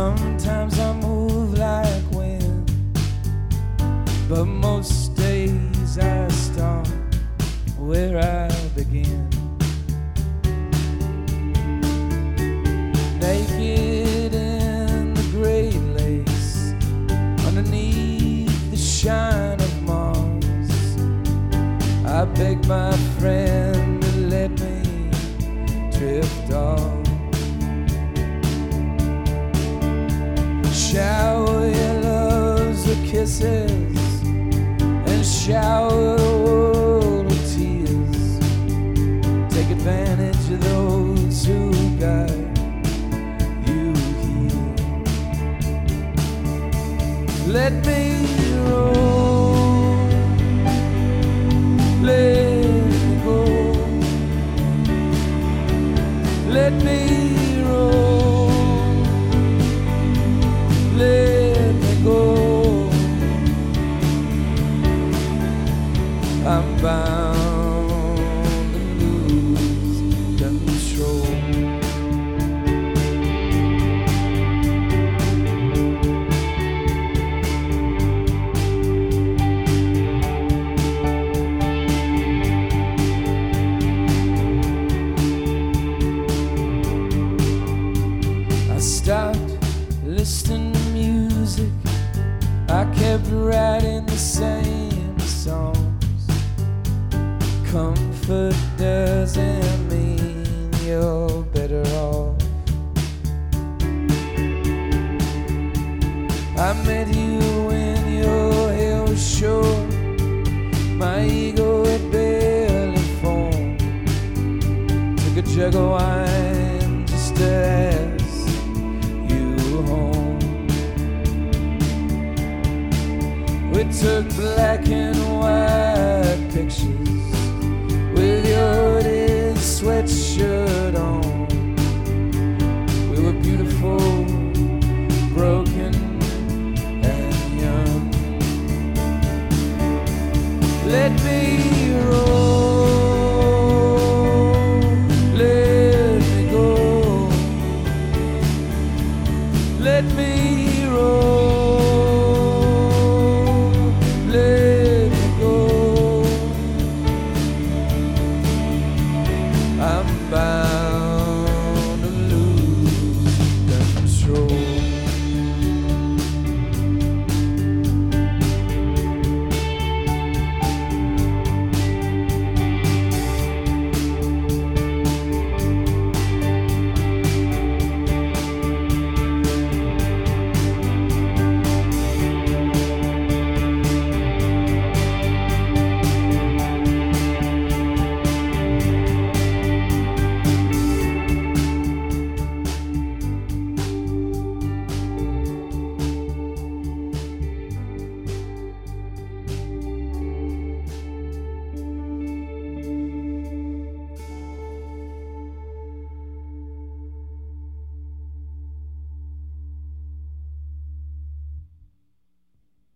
Sometimes I move like wind, but most days I start where I begin. Naked in the gray lace, underneath the shine of Mars, I beg my friend to let me drift off. Shower your loves with kisses and shower the world with tears. Take advantage of those who guide you here. Let me roll, let me go. Let me roll, let me go. I'm bound to lose control. I stopped listening to music, I kept writing the same songs. Comfort doesn't mean you're better off. I met you when your hair was short, my ego had barely formed. Took a jug of wine just to ask you home. We took black and white pictures with your hooded sweatshirt on. We were beautiful, broken, and young. Let me roll, let me go. Let me